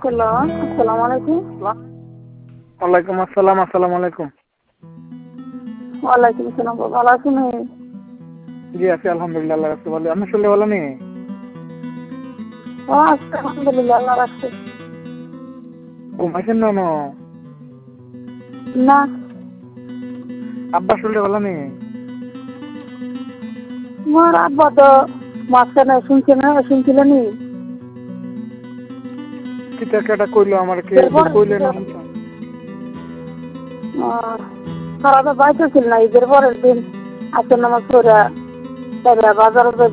Hello, আসসালামু আলাইকুম। ওয়ালাইকুম আসসালাম। আসসালামু আলাইকুম। ওয়ালাইকুম আসসালাম। ভালো আছেন? জি আছি আলহামদুলিল্লাহ, আল্লাহ রাখছে ভালো। আপনি শুনলে ভালো নেই? ও আচ্ছা, আলহামদুলিল্লাহ, আল্লাহ রাখছে। ঘুমাইছেন না? না, আব্বা শুনলে ভালো নেই? তোমার আব্বা তো মাঝখানে শুনছিলেন। কিতা কেটা কইলো আমার কে কইলেন না? সারা তো বাইতে ছিল না, ঈদের পরের দিন আসর নামাজ পড়া বাজারে